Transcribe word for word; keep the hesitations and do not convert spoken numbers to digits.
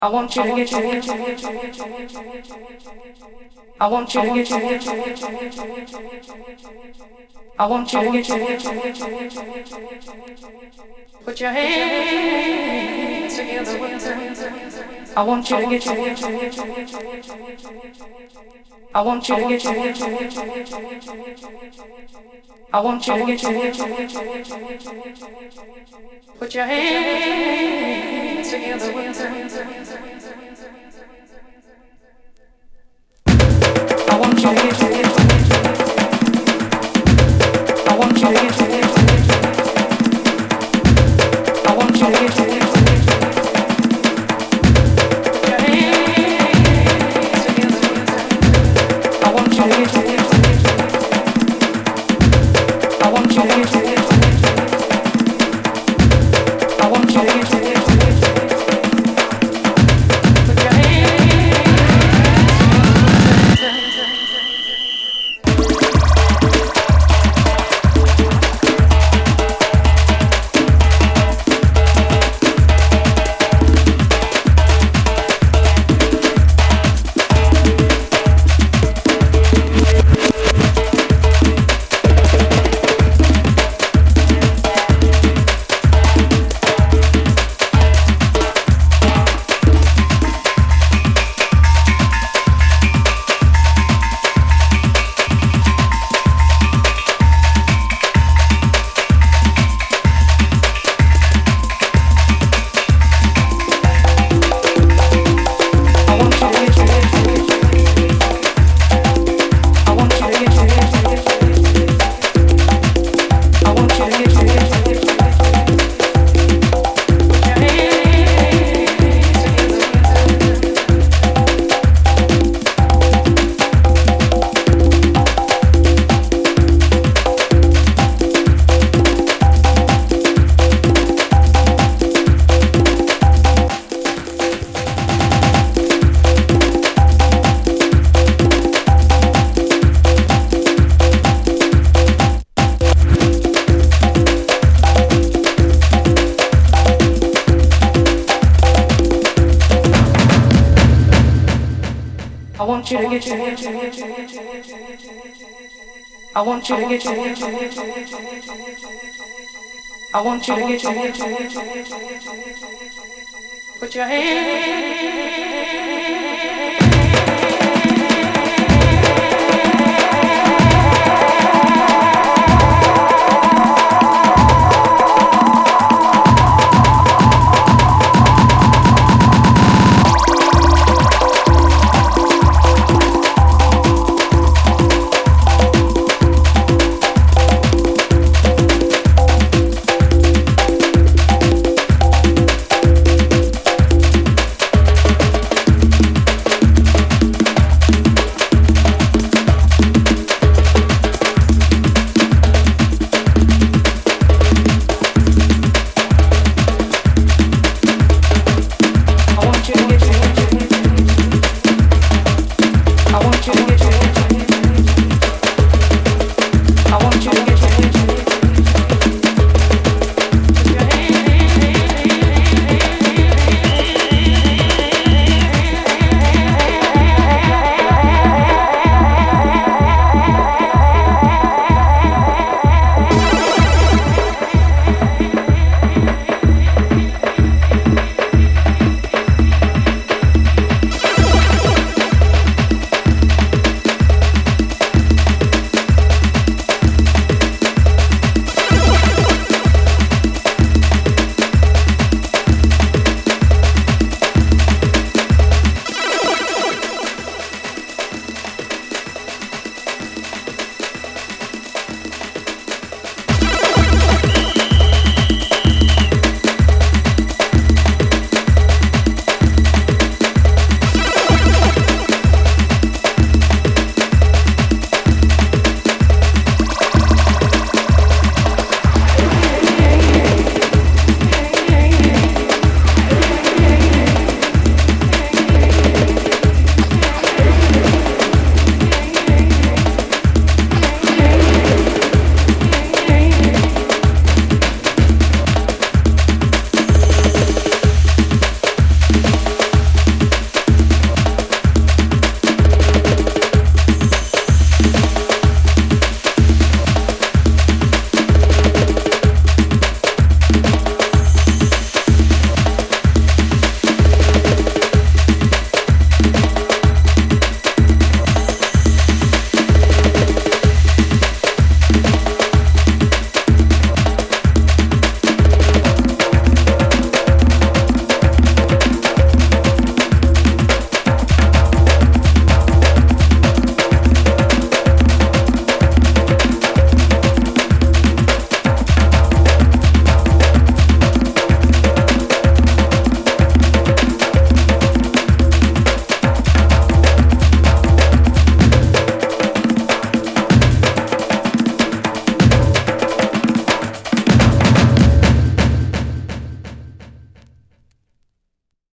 I want you to get you. I want you to get you. I want you to get you. Put your hands together. I want you to get you. I want you to get you. I want you to get you. Put your hands together. I want you to get you. I want you to get you. I want you to get you. Put your hands together. I want you to get you. I want you to get you. I want you to get you. Put your I want you to get you. I want you to get you. I want you to get you. Put your hands